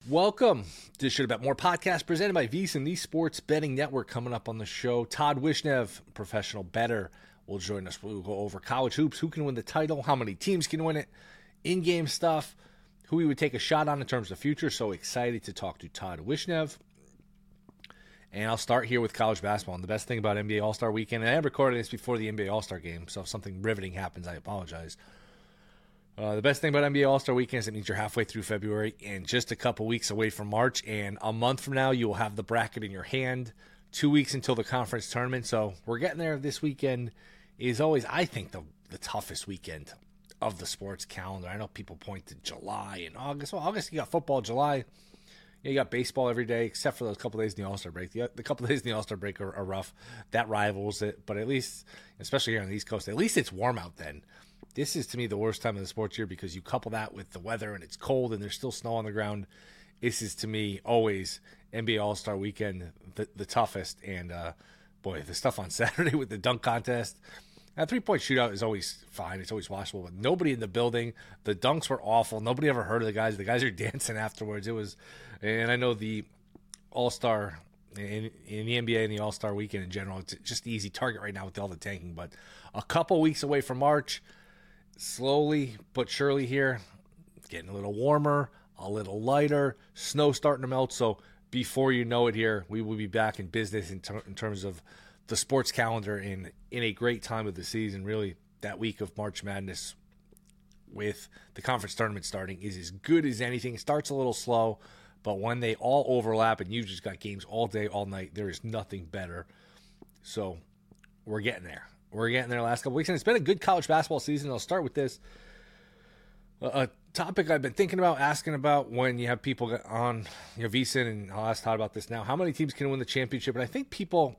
Welcome to Should Have Bet More podcast presented by VSiN, the Sports Betting Network. Coming up on the show, Todd Wishnev, professional bettor, will join us. We'll go over college hoops, who can win the title, how many teams can win it, in-game stuff, who we would take a shot on in terms of the future. So excited to talk to Todd Wishnev. And I'll start here with college basketball. And the best thing about NBA All-Star Weekend, and I recorded this before the NBA All-Star Game, so if something riveting happens, I apologize. The best thing about NBA All-Star Weekend is it means you're halfway through February and just a couple weeks away from March. And a month from now, you will have the bracket in your hand. 2 weeks until the conference tournament. So we're getting there. This weekend is always, I think, the toughest weekend of the sports calendar. I know people point to July and August. Well, August, you got football. July, you got baseball every day, except for those couple days in the All-Star break. The couple of days in the All-Star break are rough. That rivals it. But at least, especially here on the East Coast, at least it's warm out then. This is, to me, the worst time of the sports year because you couple that with the weather and it's cold and there's still snow on the ground. This is, to me, always NBA All-Star Weekend, the toughest. And, boy, the stuff on Saturday with the dunk contest. That three-point shootout is always fine. It's always watchable. But nobody in the building. The dunks were awful. Nobody ever heard of the guys. The guys are dancing afterwards. It was, and I know the All-Star in the NBA and the All-Star Weekend in general, it's just an easy target right now with all the tanking. But a couple weeks away from March, slowly but surely here, it's getting a little warmer, a little lighter, snow starting to melt. So before you know it here, we will be back in business in terms of the sports calendar in a great time of the season. Really, that week of March Madness with the conference tournament starting is as good as anything. It starts a little slow, but when they all overlap and you just got games all day, all night, there is nothing better. So we're getting there. We're getting there the last couple weeks, and it's been a good college basketball season. I'll start with this. A topic I've been thinking about, asking about when you have people on VSiN, and I'll ask Todd about this now. How many teams can win the championship? And I think people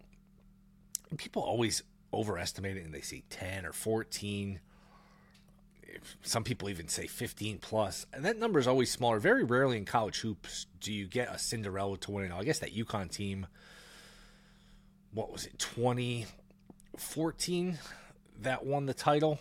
always overestimate it, and they say 10 or 14. Some people even say 15 plus. And that number is always smaller. Very rarely in college hoops do you get a Cinderella to win it all. I guess that UConn team, what was it, 2014 that won the title,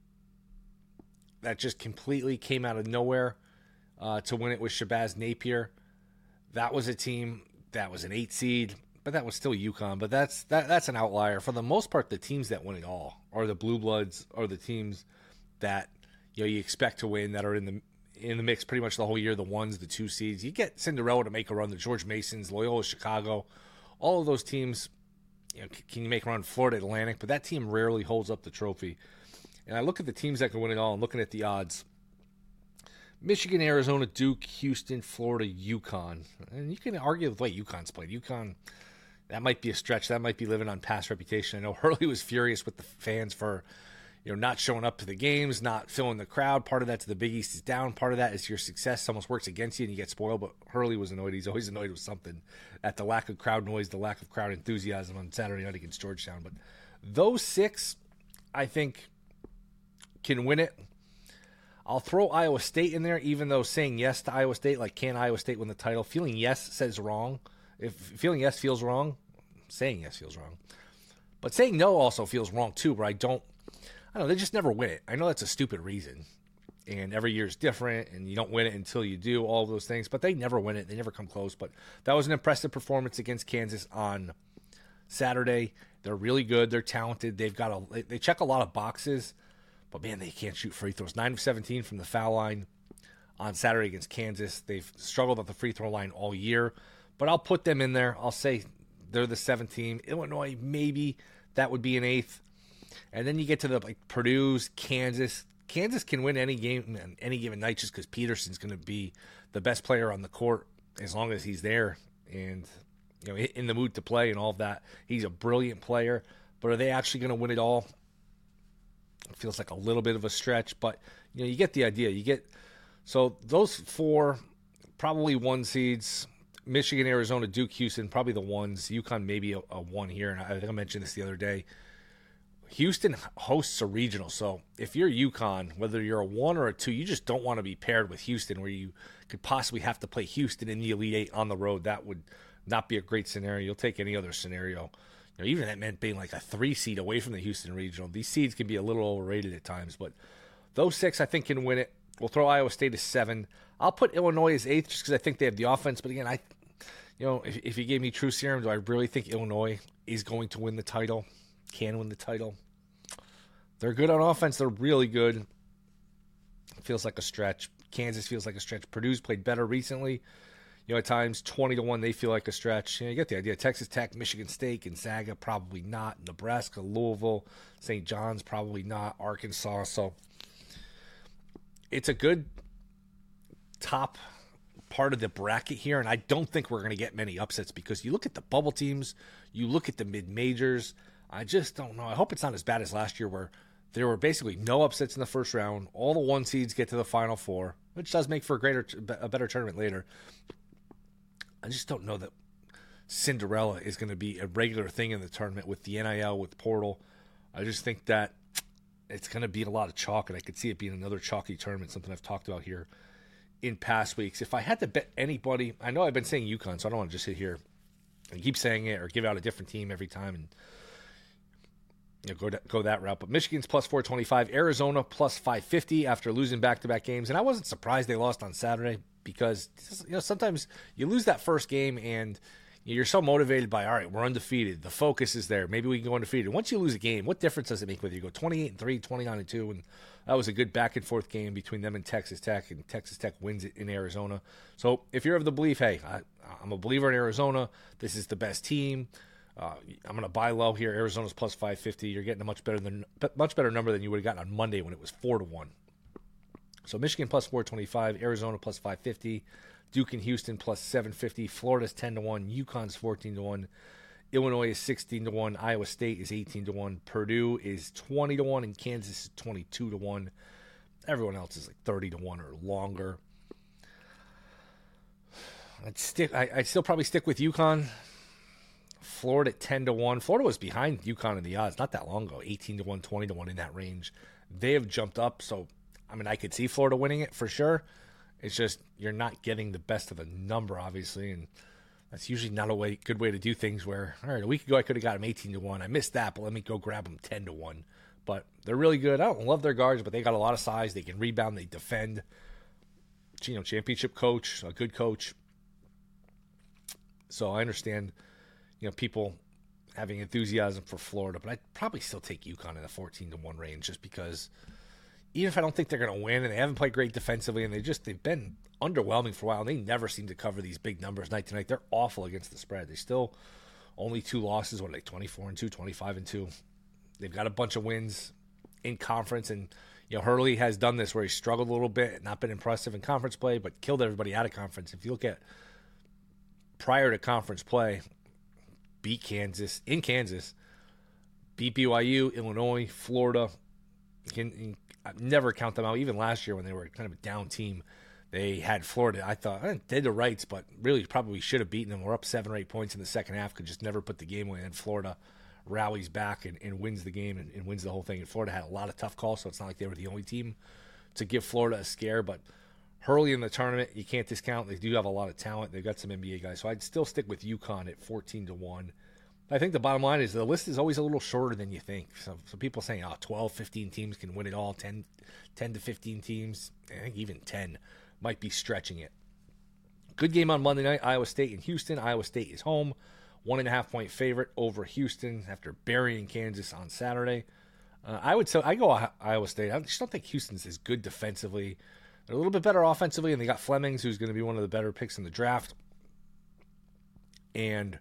that just completely came out of nowhere to win it with Shabazz Napier. That was a team that was an 8 seed, but that was still UConn. But that's an outlier. For the most part, the teams that win it all are the Blue Bloods, or the teams that you expect to win, that are in the mix pretty much the whole year. The 1s, the 2 seeds. You get Cinderella to make a run. The George Masons, Loyola Chicago, all of those teams. Can you make a run? Florida Atlantic, but that team rarely holds up the trophy. And I look at the teams that can win it all and looking at the odds. Michigan, Arizona, Duke, Houston, Florida, UConn. And you can argue with the way UConn's played. UConn, that might be a stretch. That might be living on past reputation. I know Hurley was furious with the fans for not showing up to the games, not filling the crowd. Part of that to the Big East is down. Part of that is your success almost works against you and you get spoiled. But Hurley was annoyed. He's always annoyed with something, at the lack of crowd noise, the lack of crowd enthusiasm on Saturday night against Georgetown. But those 6, I think, can win it. I'll throw Iowa State in there, even though saying yes to Iowa State, like, can Iowa State win the title? Feeling yes says wrong. If feeling yes feels wrong, saying yes feels wrong. But saying no also feels wrong too, where I don't know, they just never win it. I know that's a stupid reason, and every year is different, and you don't win it until you do, all of those things, but they never win it. They never come close. But that was an impressive performance against Kansas on Saturday. They're really good. They're talented. They check a lot of boxes, but man, they can't shoot free throws. 9 of 17 from the foul line on Saturday against Kansas. They've struggled at the free throw line all year, but I'll put them in there. I'll say they're the 7th team. Illinois, maybe that would be an 8th. And then you get to the Purdue's, Kansas. Kansas can win any game on any given night just because Peterson's going to be the best player on the court as long as he's there and in the mood to play and all of that. He's a brilliant player, but are they actually going to win it all? It feels like a little bit of a stretch, but you get the idea. So those 4 probably 1 seeds. Michigan, Arizona, Duke, Houston, probably the 1s. UConn maybe a 1 here, and I think I mentioned this the other day. Houston hosts a regional, so if you're UConn, whether you're a 1 or a 2, you just don't want to be paired with Houston, where you could possibly have to play Houston in the Elite 8 on the road. That would not be a great scenario. You'll take any other scenario. Even that meant being like a 3 seed away from the Houston regional. These seeds can be a little overrated at times, but those 6 I think can win it. We'll throw Iowa State as 7. I'll put Illinois as 8th just because I think they have the offense. But again, if you gave me true serum, do I really think Illinois is going to win the title? Can win the title? They're good on offense. They're really good. Feels like a stretch. Kansas feels like a stretch. Purdue's played better recently. At times 20-1 they feel like a stretch. You get the idea. Texas Tech, Michigan State, Gonzaga probably not. Nebraska, Louisville, St. John's probably not. Arkansas. So it's a good top part of the bracket here, and I don't think we're going to get many upsets because you look at the bubble teams, you look at the mid-majors. I just don't know. I hope it's not as bad as last year where there were basically no upsets in the first round. All the 1 seeds get to the Final Four, which does make for a better tournament later. I just don't know that Cinderella is going to be a regular thing in the tournament with the NIL, with Portal. I just think that it's going to be a lot of chalk, and I could see it being another chalky tournament, something I've talked about here in past weeks. If I had to bet anybody, I know I've been saying UConn, so I don't want to just sit here and keep saying it or give out a different team every time and go that route. But Michigan's plus 425, Arizona plus 550 after losing back-to-back games. And I wasn't surprised they lost on Saturday because sometimes you lose that first game and you're so motivated by, all right, we're undefeated. The focus is there. Maybe we can go undefeated. Once you lose a game, what difference does it make whether you go 28-3, 29-2? And that was a good back-and-forth game between them and Texas Tech wins it in Arizona. So if you're of the belief, hey, I'm a believer in Arizona, this is the best team, I'm going to buy low here. Arizona's plus 550. You're getting a much better number than you would have gotten on Monday when it was 4-1. So Michigan plus 425, Arizona plus 550, Duke and Houston plus 750, Florida's 10-1, UConn's 14-1, Illinois is 16-1, Iowa State is 18-1, Purdue is 20-1, and Kansas is 22-1. Everyone else is like 30-1 or longer. I'd still probably stick with UConn. Florida at 10-1. Florida was behind UConn in the odds not that long ago, 18-1, 20-1 in that range. They have jumped up, so I could see Florida winning it for sure. It's just you're not getting the best of the number, obviously, and that's usually not a good way to do things. Where all right, a week ago I could have got them 18-1. I missed that, but let me go grab them 10-1. But they're really good. I don't love their guards, but they got a lot of size. They can rebound. They defend. Championship coach, a good coach. So I understand, people having enthusiasm for Florida, but I'd probably still take UConn in the 14-1 range just because even if I don't think they're going to win and they haven't played great defensively and they've been underwhelming for a while and they never seem to cover these big numbers night to night. They're awful against the spread. They still only 2 losses, 24-2, 25-2. They've got a bunch of wins in conference, and Hurley has done this where he struggled a little bit, not been impressive in conference play, but killed everybody out of conference. If you look at prior to conference play, beat Kansas, beat BYU, Illinois, Florida. You can never count them out. Even last year when they were kind of a down team, they had Florida. I thought, did the rights, but really probably should have beaten them. We're up 7 or 8 points in the second half, could just never put the game away. And Florida rallies back and wins the game and wins the whole thing. And Florida had a lot of tough calls, so it's not like they were the only team to give Florida a scare. But Hurley in the tournament, you can't discount. They do have a lot of talent. They've got some NBA guys. So I'd still stick with UConn at 14-1. I think the bottom line is the list is always a little shorter than you think. So people saying, 12, 15 teams can win it all, 10 to 15 teams. I think even 10 might be stretching it. Good game on Monday night, Iowa State and Houston. Iowa State is home, 1.5-point favorite over Houston after burying Kansas on Saturday. I go Iowa State. I just don't think Houston's as good defensively. They're a little bit better offensively, and they got Flemings, who's going to be one of the better picks in the draft. And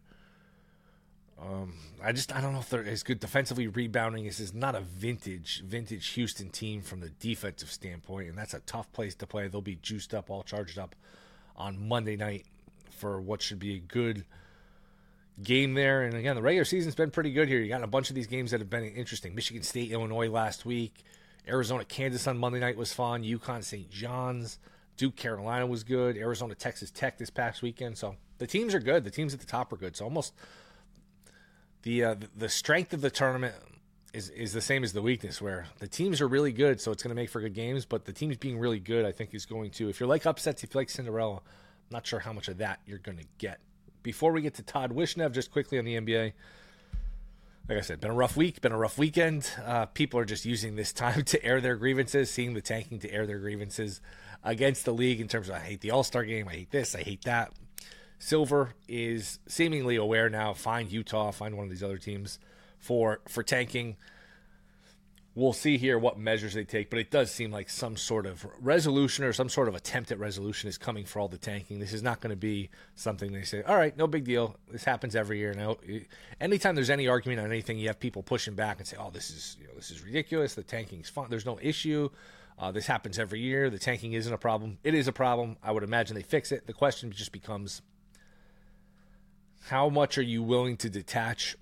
I don't know if they're as good defensively rebounding. This is not a vintage Houston team from the defensive standpoint, and that's a tough place to play. They'll be juiced up, all charged up on Monday night for what should be a good game there. And again, the regular season's been pretty good here. You got a bunch of these games that have been interesting. Michigan State, Illinois last week. Arizona, Kansas on Monday night was fun. UConn, St. John's. Duke, Carolina was good. Arizona, Texas Tech this past weekend. So the teams are good. The teams at the top are good. So almost the strength of the tournament is the same as the weakness, where the teams are really good, so it's going to make for good games. But the teams being really good, I think, is going to, if you like upsets, if you like Cinderella, I'm not sure how much of that you're going to get. Before we get to Todd Wishnev, just quickly on the NBA, like I said, been a rough week, been a rough weekend. People are just using this time to air their grievances, seeing the tanking to air their grievances against the league in terms of, I hate the All-Star game, I hate this, I hate that. Silver is seemingly aware now. Find Utah, find one of these other teams for tanking. We'll see here what measures they take, but it does seem like some sort of resolution or some sort of attempt at resolution is coming for all the tanking. This is not going to be something they say, all right, no big deal. This happens every year. Now, anytime there's any argument on anything, you have people pushing back and say, oh, this is ridiculous. The tanking is fun. There's no issue. This happens every year. The tanking isn't a problem. It is a problem. I would imagine they fix it. The question just becomes, how much are you willing to detach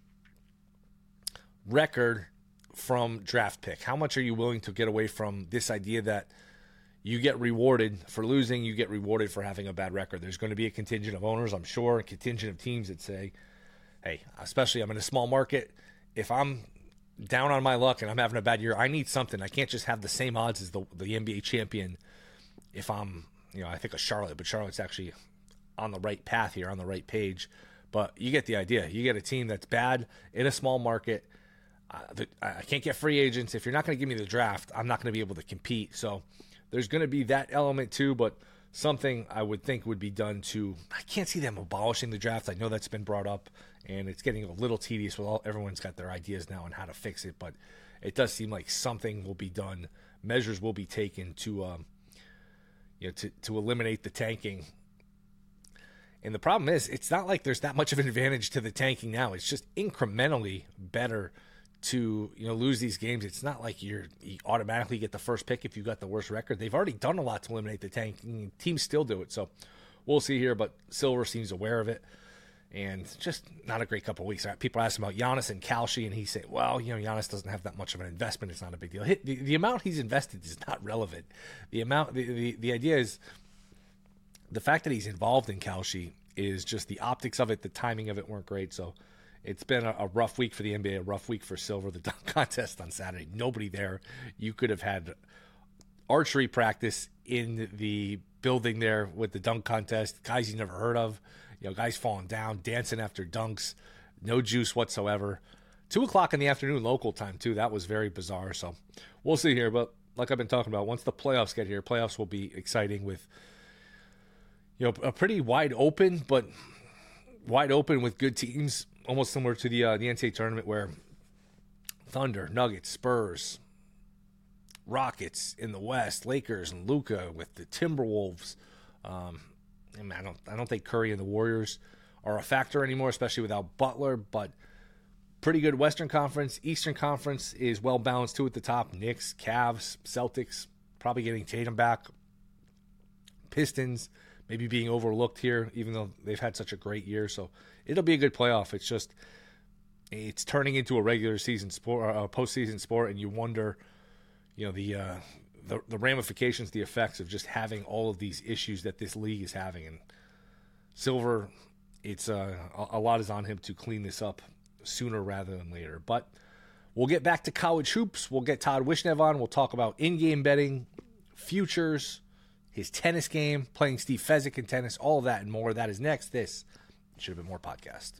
record from draft pick? How much are you willing to get away from this idea that you get rewarded for losing, you get rewarded for having a bad record? There's going to be a contingent of owners, I'm sure, a contingent of teams that say, hey, especially I'm in a small market, if I'm down on my luck and I'm having a bad year, I need something. I can't just have the same odds as the NBA champion if I'm, I think of Charlotte, but Charlotte's actually on the right path here, on the right page. But you get the idea. You get a team that's bad in a small market. I can't get free agents. If you're not going to give me the draft, I'm not going to be able to compete. So there's going to be that element too, but something I would think would be done to, I can't see them abolishing the draft. I know that's been brought up, and it's getting a little tedious with everyone's got their ideas now on how to fix it, but it does seem like something will be done. Measures will be taken to eliminate the tanking. And the problem is, it's not like there's that much of an advantage to the tanking now. It's just incrementally better to lose these games. It's not like you automatically get the first pick if you got the worst record. They've already done a lot to eliminate the tanking. Teams still do it. So we'll see here, but Silver seems aware of it. And just not a great couple of weeks. People ask him about Giannis and Kalshi, and he said, well, Giannis doesn't have that much of an investment. It's not a big deal. The amount he's invested is not relevant. The idea is, the fact that he's involved in Kalshi is just the optics of it, the timing of it weren't great. So it's been a rough week for the NBA, a rough week for Silver. The dunk contest on Saturday, nobody there. You could have had archery practice in the building there with the dunk contest. Guys you never heard of, guys falling down, dancing after dunks, no juice whatsoever. 2:00 in the afternoon local time too. That was very bizarre. So we'll see here. But like I've been talking about, once the playoffs get here, playoffs will be exciting with a pretty wide open with good teams, almost similar to the NCAA tournament where Thunder, Nuggets, Spurs, Rockets in the West, Lakers and Luka with the Timberwolves. I don't think Curry and the Warriors are a factor anymore, especially without Butler, but pretty good Western Conference. Eastern Conference is well balanced too at the top. Knicks, Cavs, Celtics, probably getting Tatum back. Pistons maybe being overlooked here, even though they've had such a great year. So it'll be a good playoff. It's turning into a regular season sport, a postseason sport, and you wonder, the ramifications, the effects of just having all of these issues that this league is having. And Silver, it's a lot is on him to clean this up sooner rather than later. But we'll get back to college hoops. We'll get Todd Wishnev on. We'll talk about in-game betting, futures, his tennis game, playing Steve Fezzik in tennis, all of that and more. That is next. This Should Have Been More podcast.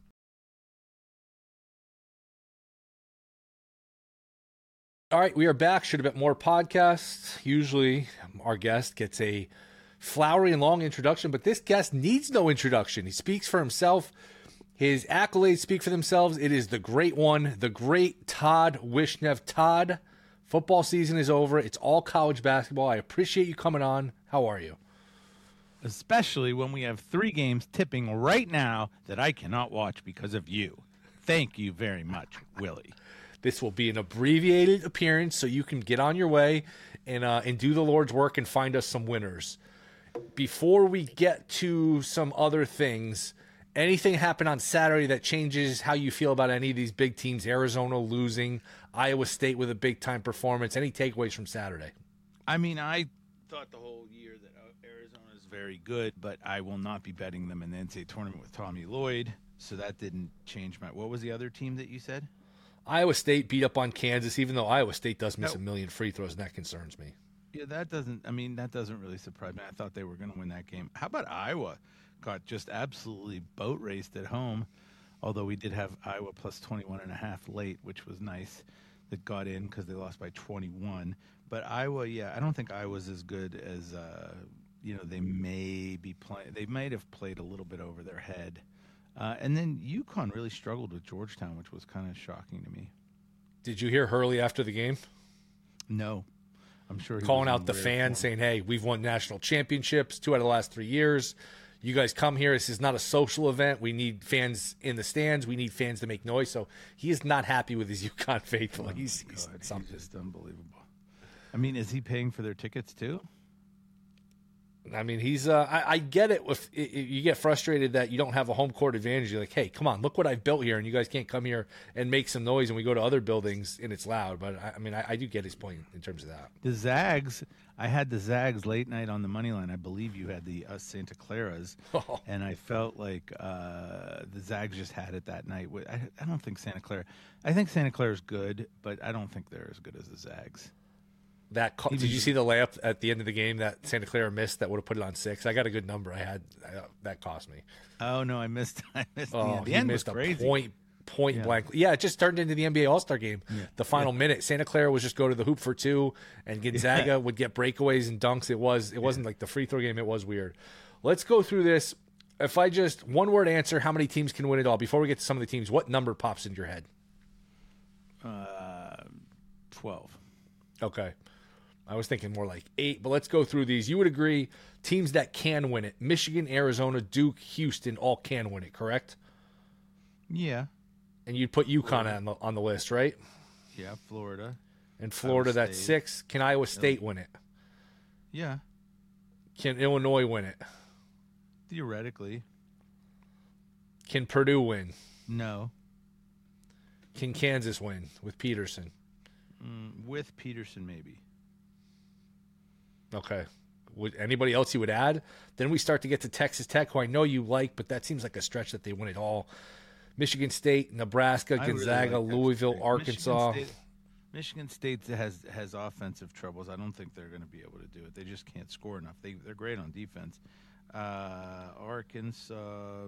All right, we are back. Should Have Been More podcast. Usually our guest gets a flowery and long introduction, but this guest needs no introduction. He speaks for himself. His accolades speak for themselves. It is the great one, the great Todd Wishnev. Todd, football season is over. It's all college basketball. I appreciate you coming on. How are you? Especially when we have 3 games tipping right now that I cannot watch because of you. Thank you very much, Willie. This will be an abbreviated appearance so you can get on your way and do the Lord's work and find us some winners. Before we get to some other things, anything happen on Saturday that changes how you feel about any of these big teams? Arizona losing, Iowa State with a big-time performance. Any takeaways from Saturday? I mean, I thought the whole year that Arizona is very good, but I will not be betting them in the NCAA tournament with Tommy Lloyd, so that didn't change my... What was the other team that you said? Iowa State beat up on Kansas, even though Iowa State does miss a million free throws, and that concerns me. Yeah, that doesn't really surprise me. I thought they were going to win that game. How about Iowa? Got just absolutely boat raced at home. Although we did have Iowa plus 21.5 late, which was nice. That got in because they lost by 21. But Iowa, yeah, I don't think Iowa's as good as they may be playing. They might have played a little bit over their head. And then UConn really struggled with Georgetown, which was kind of shocking to me. Did you hear Hurley after the game? No. I'm sure he calling was out in the rare fans, form. saying, "Hey, we've won national championships 2 out of the last 3 years. You guys come here. This is not a social event. We need fans in the stands. We need fans to make noise." So he is not happy with his UConn faithful. He's something. He's just unbelievable. I mean, is he paying for their tickets too? I mean, he's. I get it. If you get frustrated that you don't have a home court advantage, you're like, "Hey, come on, look what I've built here, and you guys can't come here and make some noise." And we go to other buildings and it's loud. But I do get his point in terms of that. The Zags, I had the Zags late night on the money line. I believe you had the Santa Claras, and I felt like the Zags just had it that night. I don't think Santa Clara. I think Santa Clara's good, but I don't think they're as good as the Zags. Did you see the layup at the end of the game that Santa Clara missed that would have put it on 6? I got a good number. That cost me. Oh no, I missed. Oh, the he end missed was a crazy. point blank. Yeah, it just turned into the NBA All-Star game. Yeah. The final minute, Santa Clara was just go to the hoop for 2, and Gonzaga would get breakaways and dunks. It wasn't like the free throw game. It was weird. Let's go through this. If I just one word answer, how many teams can win it all? Before we get to some of the teams, what number pops into your head? 12. Okay. I was thinking more like 8, but let's go through these. You would agree teams that can win it: Michigan, Arizona, Duke, Houston, all can win it, correct? Yeah. And you'd put UConn on the list, right? Yeah, Florida. And Florida, that's 6. Can Iowa State win it? Yeah. Can Illinois win it? Theoretically. Can Purdue win? No. Can Kansas win with Peterson? With Peterson, maybe. Okay. Would anybody else you would add? Then we start to get to Texas Tech, who I know you like, but that seems like a stretch that they win it all. Michigan State, Nebraska, Gonzaga, really like Louisville, Arkansas. Michigan State has offensive troubles. I don't think they're going to be able to do it. They just can't score enough. They're great on defense. Arkansas,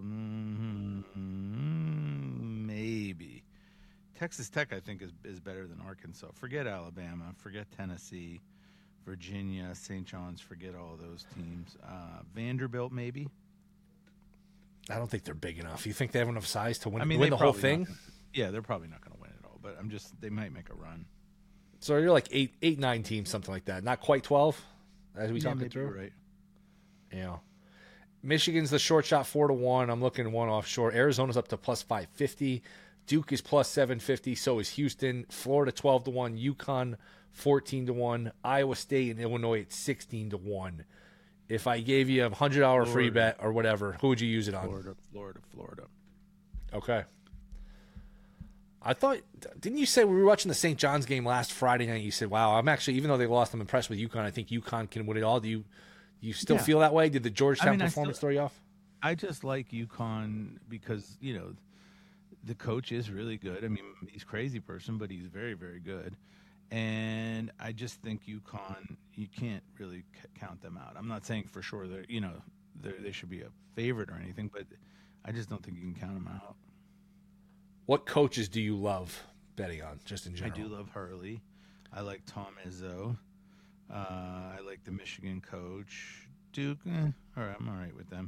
maybe. Texas Tech, I think, is better than Arkansas. Forget Alabama. Forget Tennessee. Virginia, St. John's, forget all those teams. Vanderbilt, maybe. I don't think they're big enough. You think they have enough size to win They're the whole thing? Yeah, they're probably not going to win it all, but they might make a run. So you're like 8, 9 teams, something like that. Not quite 12, as we talking through. Right. Yeah. Michigan's the short shot 4-1. I'm looking one offshore. Arizona's up to plus 550. Duke is plus 750. So is Houston. Florida 12-1. UConn 14-1. Iowa State and Illinois at 16-1. If I gave you $100 free bet or whatever, who would you use it on? Florida. Okay. I thought, didn't you say we were watching the St. John's game last Friday night? You said, "Wow, I'm actually, even though they lost, I'm impressed with UConn. I think UConn can win it all." Do you still feel that way? Did the Georgetown performance throw you off? I just like UConn because the coach is really good. I mean, he's a crazy person, but he's very, very good. And I just think UConn, you can't really count them out. I'm not saying for sure that they should be a favorite or anything, but I just don't think you can count them out. What coaches do you love betting on, just in general? I do love Hurley. I like Tom Izzo. I like the Michigan coach. Duke, all right, I'm all right with them.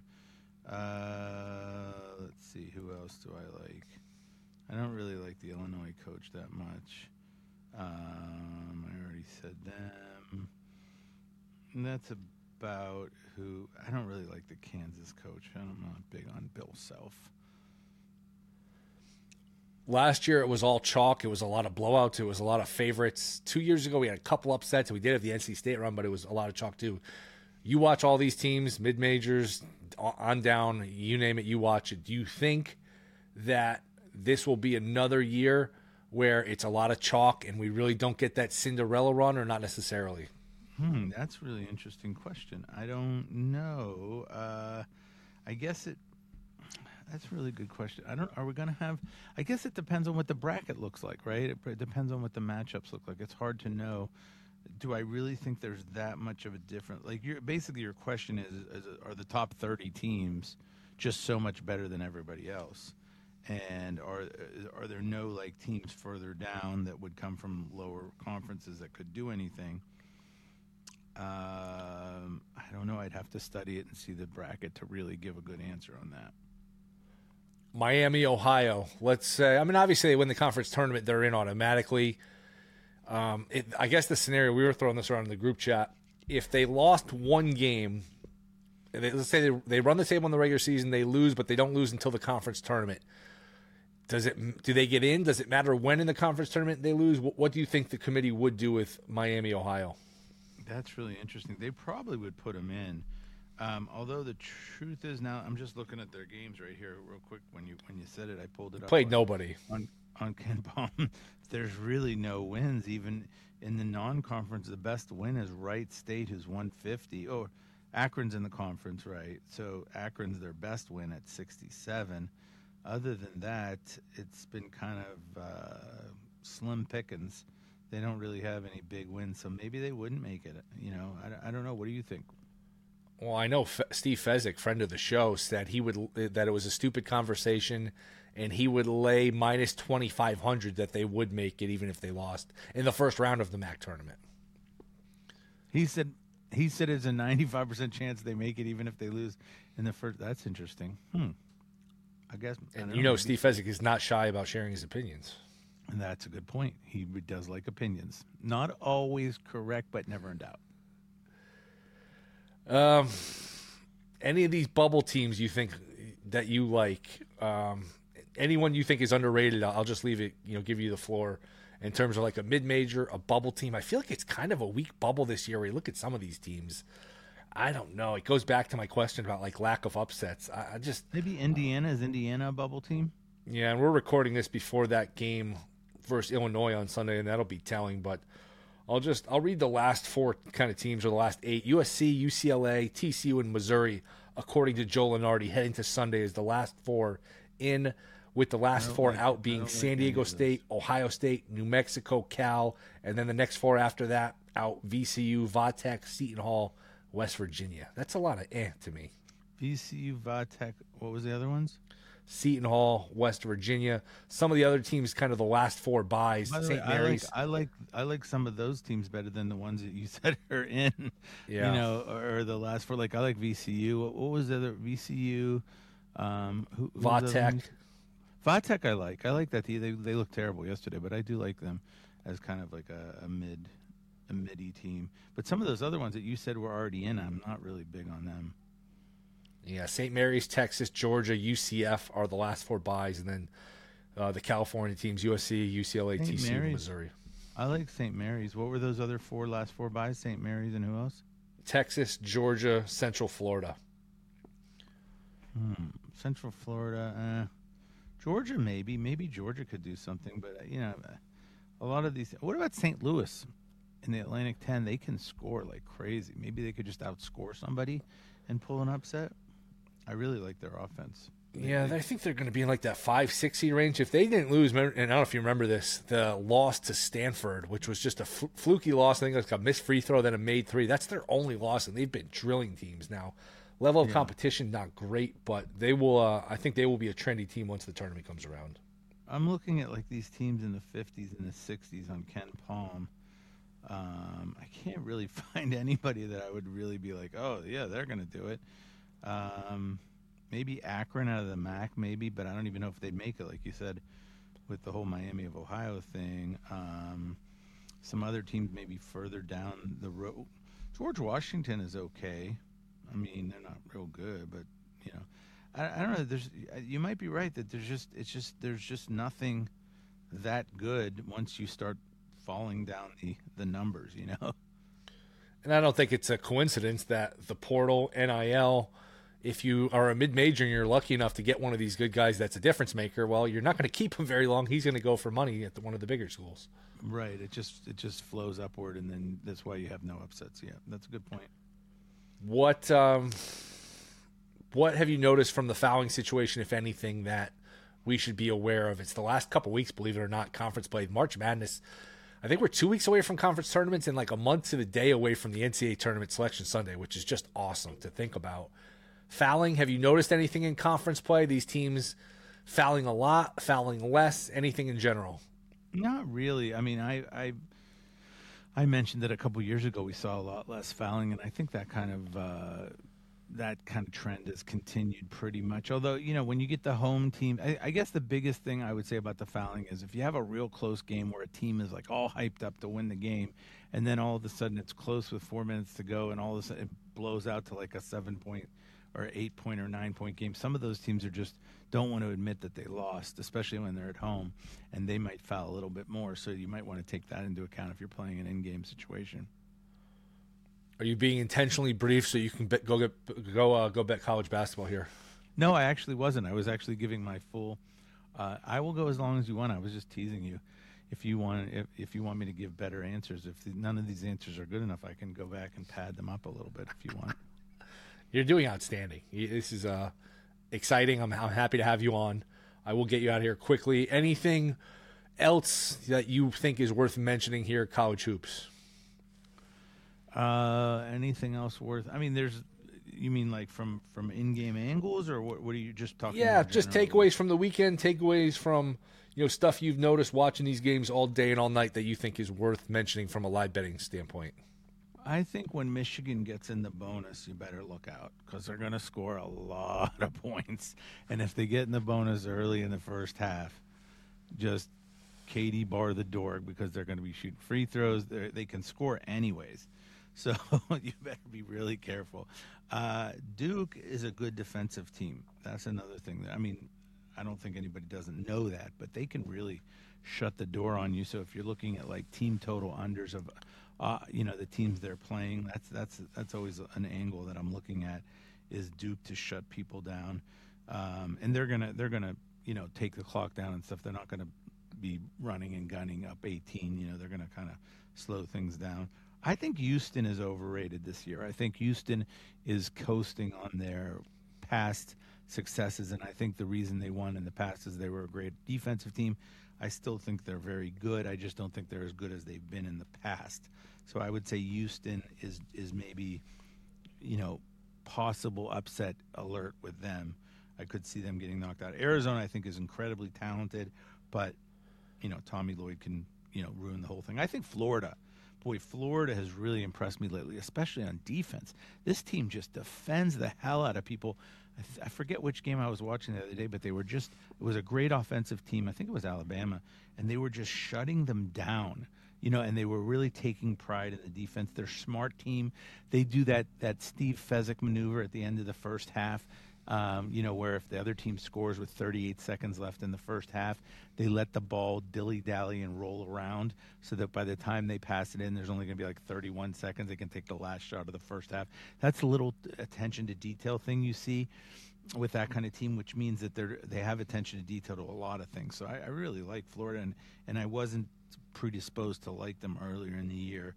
Let's see, who else do I like? I don't really like the Illinois coach that much. I already said them. And that's about who. I don't really like the Kansas coach. I'm not big on Bill Self. Last year, it was all chalk. It was a lot of blowouts. It was a lot of favorites. 2 years ago, we had a couple upsets. We did have the NC State run, but it was a lot of chalk, too. You watch all these teams, mid-majors, on down, you name it, you watch it. Do you think that this will be another year where it's a lot of chalk and we really don't get that Cinderella run, or not necessarily? That's a really interesting question. I don't know. I guess that's a really good question. Are we going to have, I guess it depends on what the bracket looks like, right? It depends on what the matchups look like. It's hard to know. Do I really think there's that much of a difference? Like, basically your question is are the top 30 teams just so much better than everybody else? And are there no like teams further down that would come from lower conferences that could do anything? I don't know. I'd have to study it and see the bracket to really give a good answer on that. Miami, Ohio. Let's say, I mean, obviously they win the conference tournament, they're in automatically. I guess the scenario, we were throwing this around in the group chat, if they lost one game, let's say they run the table in the regular season, they lose, but they don't lose until the conference tournament. Do they get in? Does it matter when in the conference tournament they lose? What do you think the committee would do with Miami, Ohio? That's really interesting. They probably would put them in. Although the truth is, now I'm just looking at their games right here real quick. When you said it, I pulled it up. Played nobody on Ken Palm. There's really no wins. Even in the non-conference, the best win is Wright State, who's 150. Oh, Akron's in the conference, right? So Akron's their best win at 67. Other than that, it's been kind of slim pickings. They don't really have any big wins, so maybe they wouldn't make it. You know, I don't know. What do you think? Well, I know Steve Fezzik, friend of the show, said that it was a stupid conversation, and he would lay minus 2,500 that they would make it even if they lost in the first round of the MAC tournament. He said it's a 95% chance they make it even if they lose in the first. That's interesting. I guess. And you know, Steve Fezzik is not shy about sharing his opinions. And that's a good point. He does like opinions. Not always correct, but never in doubt. Any of these bubble teams you think that you like, anyone you think is underrated, I'll just leave it, give you the floor in terms of like a mid-major, a bubble team. I feel like it's kind of a weak bubble this year where you look at some of these teams. I don't know. It goes back to my question about like lack of upsets. I just maybe Indiana. Is Indiana a bubble team? Yeah, and we're recording this before that game versus Illinois on Sunday, and that'll be telling. But I'll read the last four kind of teams, or the last eight: USC, UCLA, TCU, and Missouri. According to Joe Lenardi, heading to Sunday is the last four in, with the last four out being San Diego State, Ohio State, New Mexico, Cal, and then the next four after that out: VCU, Vatech, Seton Hall, West Virginia. That's a lot of to me. VCU, Vatech. What was the other ones? Seton Hall, West Virginia. Some of the other teams, kind of the last four buys. St. Mary's. I like some of those teams better than the ones that you said are in. Yeah. Or the last four. Like I like VCU. What was the other VCU? Vatech. Vatech. I like that. They looked terrible yesterday, but I do like them as kind of like a midi team. But some of those other ones that you said were already in, I'm not really big on them. Yeah, St. Mary's, Texas, Georgia, UCF are the last four buys, and then the California teams: USC, UCLA, TCU, and Missouri. I like St. Mary's. What were those other last four buys? St. Mary's and who else? Texas, Georgia, Central Florida. Central Florida, Georgia maybe. Maybe Georgia could do something, but a lot of these. What about St. Louis in the Atlantic 10? They can score like crazy. Maybe they could just outscore somebody and pull an upset. I really like their offense. Yeah, I think they're going to be in like that 5-6 seed range. If they didn't lose, and I don't know if you remember this, the loss to Stanford, which was just a fluky loss. I think it's got a missed free throw, then a made three. That's their only loss, and they've been drilling teams now. Level of competition, not great, but they will. I think they will be a trendy team once the tournament comes around. I'm looking at like these teams in the 50s and the 60s on Ken Palm. I can't really find anybody that I would really be like, oh yeah, they're going to do it. Maybe Akron out of the MAC, maybe, but I don't even know if they'd make it, like you said, with the whole Miami of Ohio thing. Some other teams maybe further down the road. George Washington is okay. I mean, they're not real good, but I don't know. You might be right that there's just nothing that good once you start falling down the numbers, And I don't think it's a coincidence that the portal, NIL, if you are a mid-major and you're lucky enough to get one of these good guys that's a difference maker, well, you're not going to keep him very long. He's going to go for money at one of the bigger schools. Right. It just flows upward, and then that's why you have no upsets. Yeah, that's a good point. What have you noticed from the fouling situation, if anything, that we should be aware of? It's the last couple weeks, believe it or not, conference play. March Madness, I think we're 2 weeks away from conference tournaments and like a month to the day away from the NCAA Tournament Selection Sunday, which is just awesome to think about. Fouling, have you noticed anything in conference play? These teams Fouling a lot, fouling less, anything in general? Not really. I mean, I mentioned that a couple years ago we saw a lot less fouling, and I think that kind of trend has continued pretty much. Although, when you get the home team, I guess the biggest thing I would say about the fouling is if you have a real close game where a team is like all hyped up to win the game, and then all of a sudden it's close with 4 minutes to go, and all of a sudden it blows out to like a 7-point or 8-point or 9-point game. Some of those teams are just don't want to admit that they lost, especially when they're at home, and they might foul a little bit more. So you might want to take that into account if you're playing an in-game situation. Are you being intentionally brief so you can go bet college basketball here? No, I actually wasn't. I was actually giving my full. I will go as long as you want. I was just teasing you. If you want me to give better answers, if none of these answers are good enough, I can go back and pad them up a little bit if you want. You're doing outstanding. This is exciting. I'm happy to have you on. I will get you out of here quickly. Anything else that you think is worth mentioning here at College Hoops? Anything else worth? I mean, you mean like from in-game angles, or what are you just talking about? Yeah, just takeaways from the weekend, takeaways from stuff you've noticed watching these games all day and all night that you think is worth mentioning from a live betting standpoint. I think when Michigan gets in the bonus, you better look out because they're going to score a lot of points. And if they get in the bonus early in the first half, just Katie bar the door because they're going to be shooting free throws. They can score anyways. So you better be really careful. Duke is a good defensive team. That's another thing. I mean, I don't think anybody doesn't know that, but they can really shut the door on you. So if you're looking at like team total unders of the teams they're playing, that's always an angle that I'm looking at, is Duke to shut people down, and they're gonna take the clock down and stuff. They're not gonna be running and gunning up 18. They're gonna kind of slow things down. I think Houston is overrated this year. I think Houston is coasting on their past successes, and I think the reason they won in the past is they were a great defensive team. I still think they're very good. I just don't think they're as good as they've been in the past. So I would say Houston is maybe, possible upset alert with them. I could see them getting knocked out. Arizona, I think, is incredibly talented, but, Tommy Lloyd can, ruin the whole thing. I think Florida has really impressed me lately, especially on defense. This team just defends the hell out of people. I forget which game I was watching the other day, but it was a great offensive team. I think it was Alabama, and they were just shutting them down, and they were really taking pride in the defense. They're a smart team. They do that Steve Fezzik maneuver at the end of the first half, where if the other team scores with 38 seconds left in the first half, they let the ball dilly-dally and roll around so that by the time they pass it in, there's only going to be like 31 seconds. They can take the last shot of the first half. That's a little attention to detail thing you see with that kind of team, which means that they have attention to detail to a lot of things. So I really like Florida, and I wasn't predisposed to like them earlier in the year.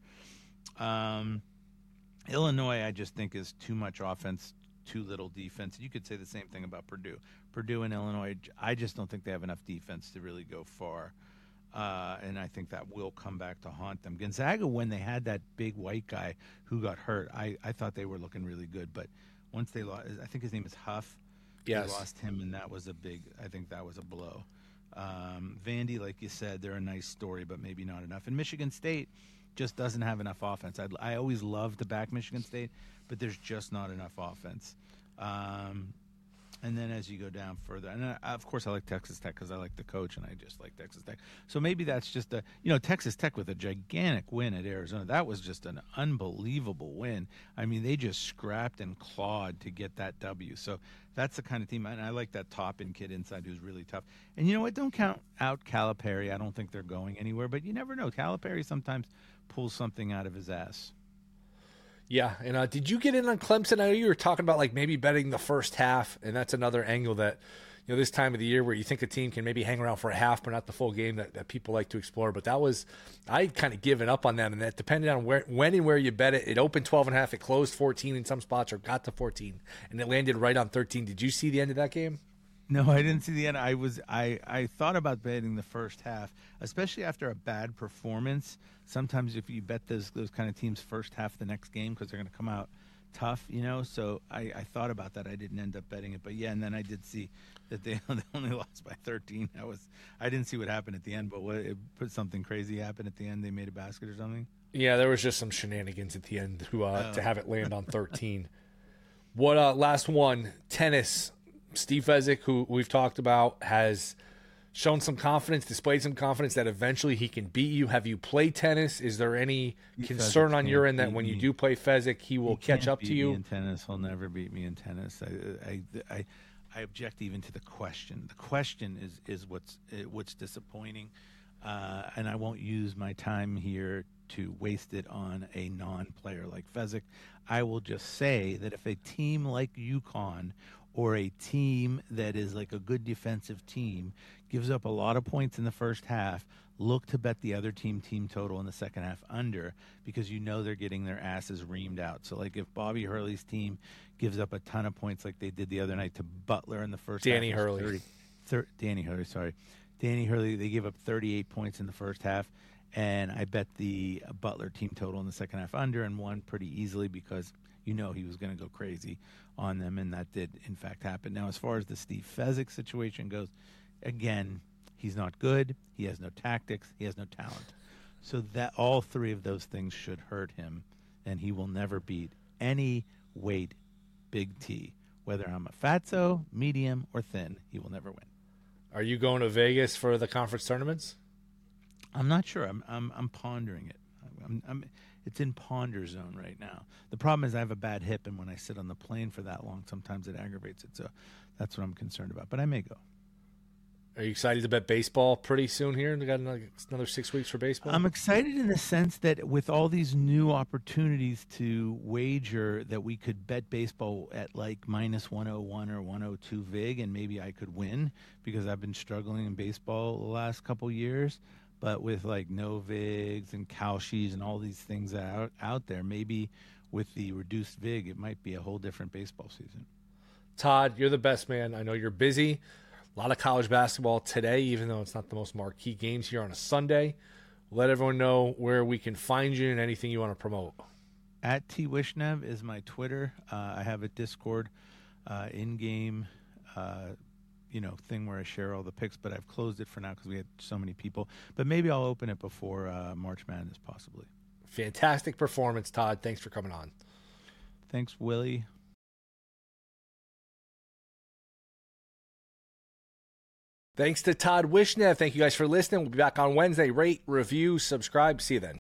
Illinois, I just think, is too much offense, too little defense. You could say the same thing about Purdue. Purdue and Illinois, I just don't think they have enough defense to really go far. And I think that will come back to haunt them. Gonzaga, when they had that big white guy who got hurt, I thought they were looking really good. But once they lost, I think his name is Huff. Yes. They lost him, and that was I think that was a blow. Vandy, like you said, they're a nice story, but maybe not enough. And Michigan State just doesn't have enough offense. I always love to back Michigan State, but there's just not enough offense. And then as you go down further, and of course I like Texas Tech because I like the coach, and I just like Texas Tech. So maybe that's just Texas Tech with a gigantic win at Arizona. That was just an unbelievable win. I mean, they just scrapped and clawed to get that W. So that's the kind of team, and I like that Toppin kid inside who's really tough. And you know what? Don't count out Calipari. I don't think they're going anywhere, but you never know. Calipari sometimes pulls something out of his ass. Yeah, and did you get in on Clemson? I know you were talking about like maybe betting the first half, and that's another angle that, this time of the year where you think a team can maybe hang around for a half but not the full game that people like to explore. But I'd kind of given up on them, and that depended on when and where you bet it. It opened 12.5, it closed 14 in some spots or got to 14, and it landed right on 13. Did you see the end of that game? No, I didn't see the end. I thought about betting the first half, especially after a bad performance. Sometimes if you bet those kind of teams first half the next game because they're going to come out tough, you know. So I thought about that. I didn't end up betting it, but yeah. And then I did see that they only lost by 13. I didn't see what happened at the end, but put something crazy happened at the end. They made a basket or something. Yeah, there was just some shenanigans at the end to have it land on 13. What last one? Tennis. Steve Fezzik, who we've talked about, has shown some confidence, displayed some confidence that eventually he can beat you. Have you played tennis? Is there any concern on your end that when you do play Fezzik, he will catch up to you? In tennis, he'll never beat me in tennis. I object even to the question. The question is what's disappointing, and I won't use my time here to waste it on a non-player like Fezzik. I will just say that if a team like UConn or a team that is like a good defensive team gives up a lot of points in the first half, look to bet the other team total in the second half under, because you know they're getting their asses reamed out. So like if Bobby Hurley's team gives up a ton of points like they did the other night to Butler in the first half. Danny Hurley, they gave up 38 points in the first half, and I bet the Butler team total in the second half under and won pretty easily because you know he was going to go crazy on them, and that did, in fact, happen. Now, as far as the Steve Fezzik situation goes, again, he's not good. He has no tactics. He has no talent. So that all three of those things should hurt him, and he will never beat any weight Big T. Whether I'm a fatso, medium, or thin, he will never win. Are you going to Vegas for the conference tournaments? I'm not sure. I'm pondering it. It's in ponder zone right now. The problem is I have a bad hip, and when I sit on the plane for that long, sometimes it aggravates it. So that's what I'm concerned about. But I may go. Are you excited to bet baseball pretty soon here? We got another 6 weeks for baseball? I'm excited in the sense that with all these new opportunities to wager that we could bet baseball at like minus 101 or 102 VIG, and maybe I could win because I've been struggling in baseball the last couple years. But with like no VIGs and Kalshis and all these things out there, maybe with the reduced VIG, it might be a whole different baseball season. Todd, you're the best, man. I know you're busy. A lot of college basketball today, even though it's not the most marquee games here on a Sunday. Let everyone know where we can find you and anything you want to promote. At @TWishnev is my Twitter. I have a Discord in-game thing where I share all the picks, but I've closed it for now because we had so many people. But maybe I'll open it before March Madness, possibly. Fantastic performance, Todd. Thanks for coming on. Thanks, Willie. Thanks to Todd Wishnev. Thank you guys for listening. We'll be back on Wednesday. Rate, review, subscribe. See you then.